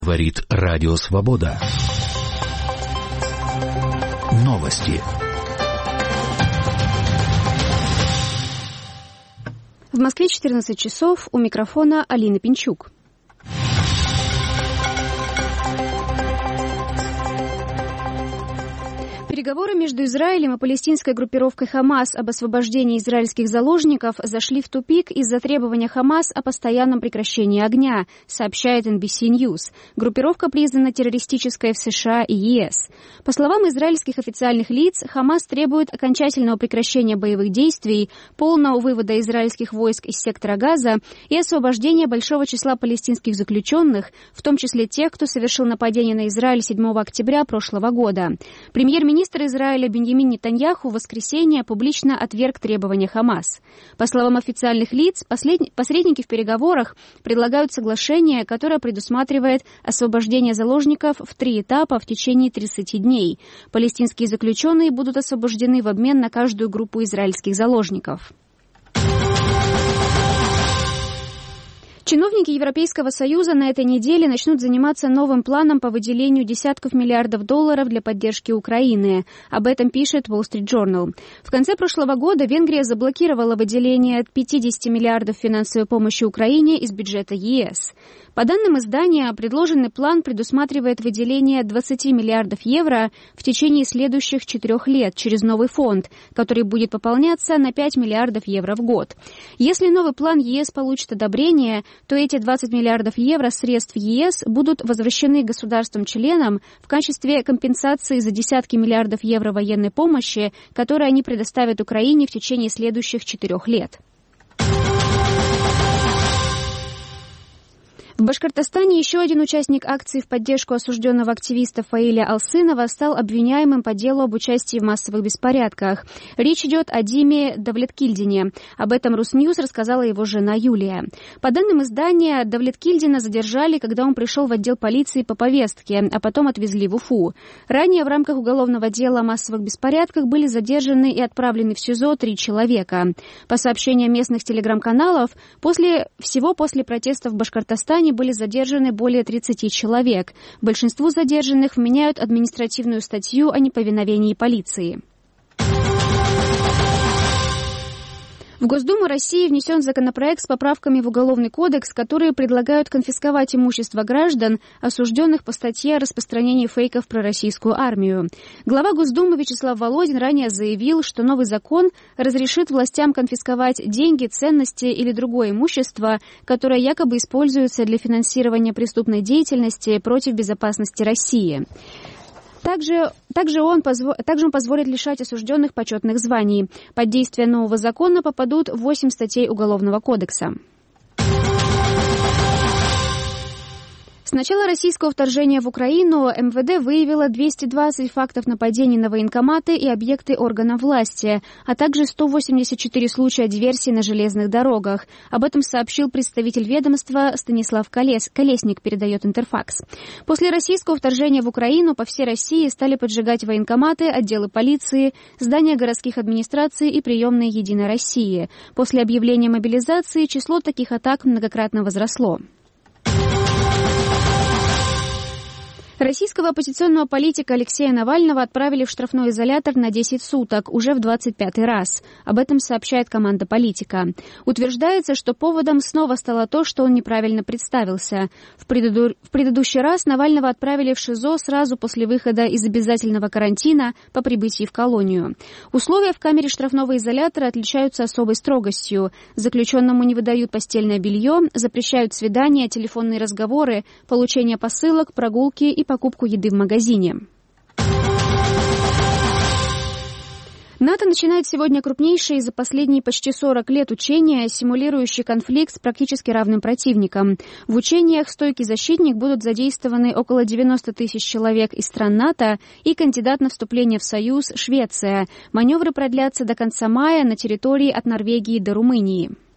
Говорит Радио Свобода. Новости. В Москве 14 часов. У микрофона Алина Пинчук. Переговоры между Израилем и палестинской группировкой «Хамас» об освобождении израильских заложников зашли в тупик из-за требования «Хамас» о постоянном прекращении огня, сообщает NBC News. Группировка признана террористической в США и ЕС. По словам израильских официальных лиц, «Хамас» требует окончательного прекращения боевых действий, полного вывода израильских войск из сектора Газа и освобождения большого числа палестинских заключенных, в том числе тех, кто совершил нападение на Израиль 7 октября прошлого года. Премьер-министр Израиля Биньямин Нетаньяху в воскресенье публично отверг требования «Хамас». По словам официальных лиц, посредники в переговорах предлагают соглашение, которое предусматривает освобождение заложников в 3 этапа в течение 30 дней. Палестинские заключенные будут освобождены в обмен на каждую группу израильских заложников. Чиновники Европейского Союза на этой неделе начнут заниматься новым планом по выделению десятков миллиардов долларов для поддержки Украины. Об этом пишет Wall Street Journal. В конце прошлого года Венгрия заблокировала выделение 50 миллиардов финансовой помощи Украине из бюджета ЕС. По данным издания, предложенный план предусматривает выделение 20 миллиардов евро в течение следующих 4 лет через новый фонд, который будет пополняться на 5 миллиардов евро в год. Если новый план ЕС получит одобрение, то эти 20 миллиардов евро средств ЕС будут возвращены государствам-членам в качестве компенсации за десятки миллиардов евро военной помощи, которые они предоставят Украине в течение следующих 4 лет. В Башкортостане еще один участник акции в поддержку осужденного активиста Фаиля Алсынова стал обвиняемым по делу об участии в массовых беспорядках. Речь идет о Диме Давлеткильдине. Об этом Русньюз рассказала его жена Юлия. По данным издания, Давлеткильдина задержали, когда он пришел в отдел полиции по повестке, а потом отвезли в Уфу. Ранее в рамках уголовного дела о массовых беспорядках были задержаны и отправлены в СИЗО 3 человека. По сообщениям местных телеграм-каналов, после протестов в Башкортостане были задержаны более 30 человек. Большинству задержанных вменяют административную статью о неповиновении полиции. В Госдуму России внесен законопроект с поправками в Уголовный кодекс, которые предлагают конфисковать имущество граждан, осужденных по статье о распространении фейков про российскую армию. Глава Госдумы Вячеслав Володин ранее заявил, что новый закон разрешит властям конфисковать деньги, ценности или другое имущество, которое якобы используется для финансирования преступной деятельности против безопасности России. Также он позволит лишать осужденных почетных званий. Под действие нового закона попадут 8 статей Уголовного кодекса. С начала российского вторжения в Украину МВД выявило 220 фактов нападений на военкоматы и объекты органов власти, а также 184 случая диверсий на железных дорогах. Об этом сообщил представитель ведомства Станислав Колесник, передает Интерфакс. После российского вторжения в Украину по всей России стали поджигать военкоматы, отделы полиции, здания городских администраций и приемные «Единой России». После объявления мобилизации число таких атак многократно возросло. Российского оппозиционного политика Алексея Навального отправили в штрафной изолятор на 10 суток, уже в 25-й раз. Об этом сообщает команда «Политика». Утверждается, что поводом снова стало то, что он неправильно представился. В предыдущий раз Навального отправили в ШИЗО сразу после выхода из обязательного карантина по прибытии в колонию. Условия в камере штрафного изолятора отличаются особой строгостью. Заключенному не выдают постельное белье, запрещают свидания, телефонные разговоры, получение посылок, прогулки и покупку еды в магазине. НАТО начинает сегодня крупнейшие за последние почти 40 лет учения, симулирующие конфликт с практически равным противником. В учениях «Стойкий защитник» будут задействованы около 90 тысяч человек из стран НАТО и кандидат на вступление в Союз Швеция. Маневры продлятся до конца мая на территории от Норвегии до Румынии.